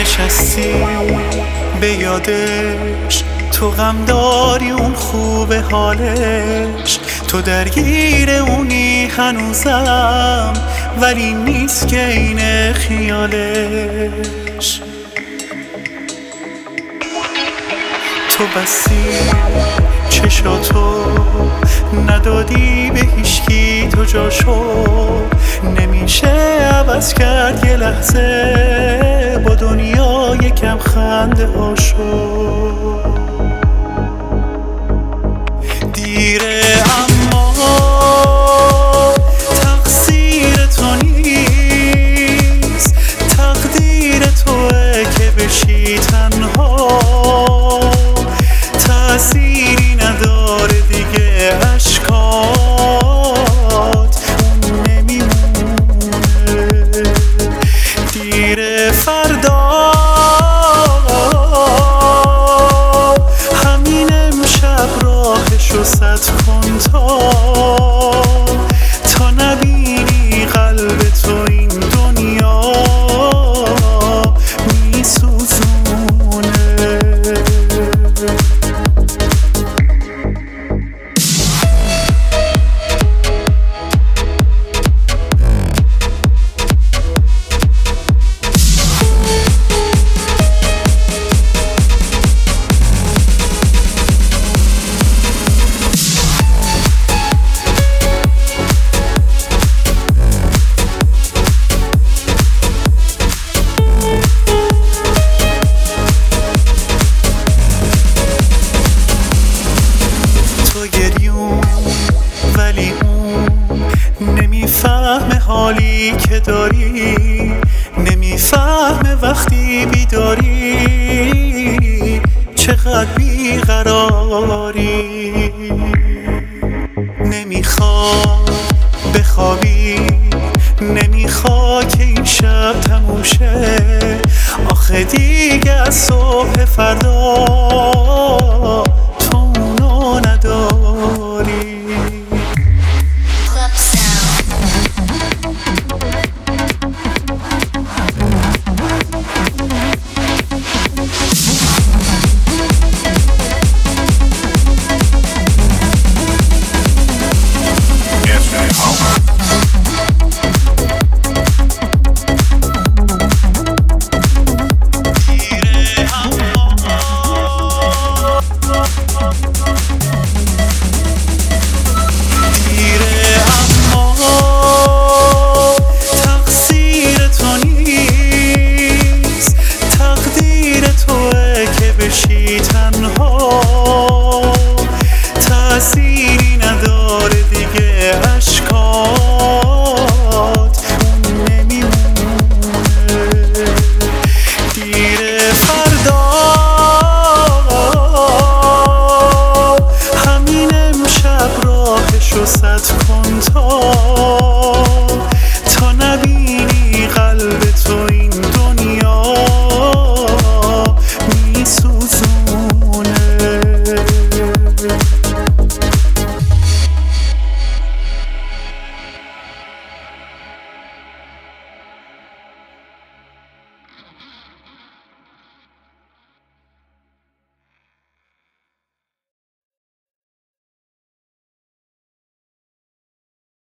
نشستی به یادش، تو غم داری اون خوب حالش، تو درگیر اونی هنوزم ولی نیست که این خیالش. تو بستی چشاتو ندادی به هیچکی، تو جاشو نمیشه عوض کرد یه لحظه با دنیا یکم خنده هاشو. دیره اما تقصیر تو نیست، تقدیر توه که بشی تنها، تأثیری نداره دیگه اشکات اون نمیمونه. دیر فردا همین امشب راهشو سد کن تا نبینی قلب تو این دنیا میسوزونه. ولی اون نمیفهمه حالی که داری، نمیفهمه وقتی بیداری چقدر بیقراری. نمیخواد بخوابی، نمیخواد که این شب تموم شه، آخه دیگه از صبح فردا